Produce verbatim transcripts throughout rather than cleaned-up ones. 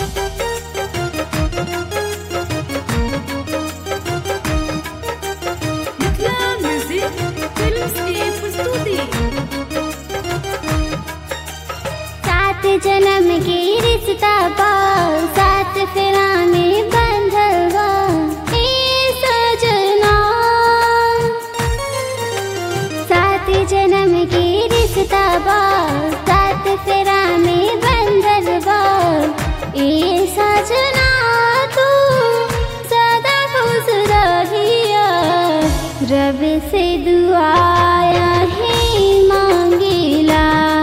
जन्म के रिश्ता बा सात फेरा में बंधवा ए सजना। सात जन्म के रिश्ता बा सात फेरा में बंधवा ए सजना। तू सदा खुश रहिया रब से दुआया है मांगेला।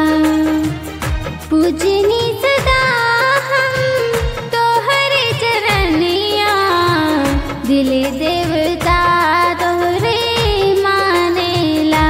पूजनी सदा हम तोहरे चरनिया दिल देवता तोहरे मानेला।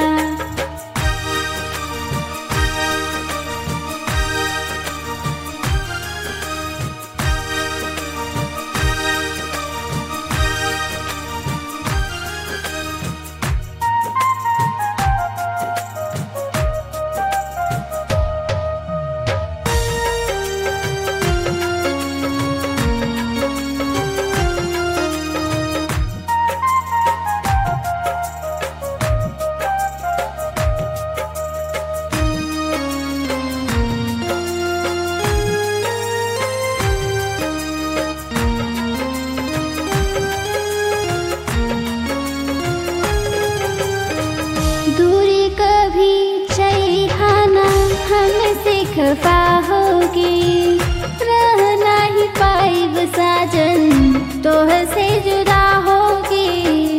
दूरी कभी चैहाना हमसे खफा होगी। रह नहीं पाइब साजन तोह से जुदा होगी।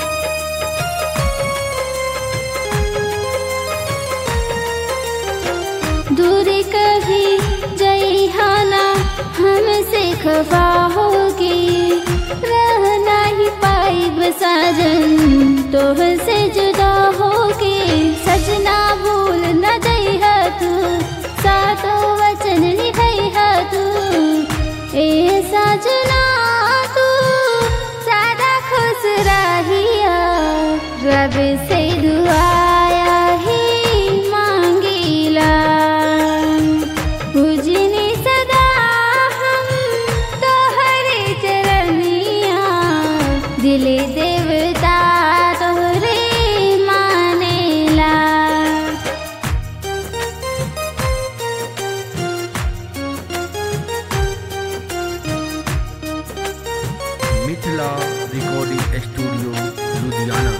दूरी कभी जैहाना हमसे खफा होगी। रह नहीं पाइब साजन तोह से जुदा होगी। सजना भूल न जइहा तू सातो वचन निभइहा तू ए सजना। तू सदा खुश रहिया रब से दुआया ही मांगीला। पूजनी सदा हम तोहरे चरनिया दिल देवता तोहरे मानेला। Mithila recording studio Ludhiana.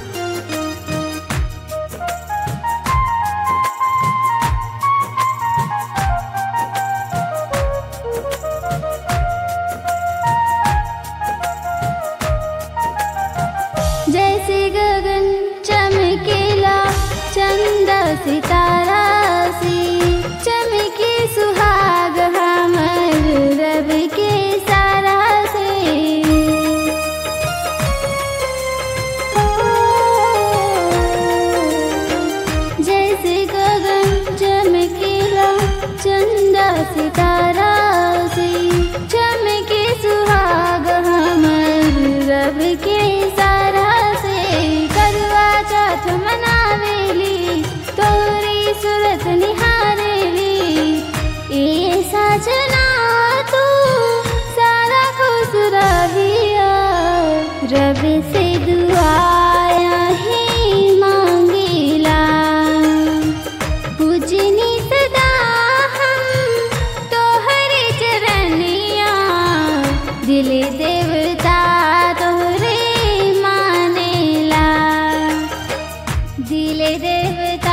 जैसे गगन चमकेला चंदा सितारा से चमके सुहाग हमर रब के सारा से। जैसे गगन चमकेला चंदा सितारा से चमके सुहाग हमर रब के सारा से। करवा चौथ मनावेली तोरी सूरत निहारेली ए सजना। तू सारा खुश रहिया रब से दुआया ही मांगेला। पूजनी सदा हम तोहरे चरनिया दिल देवता तोहरे मानेला। दिल देवता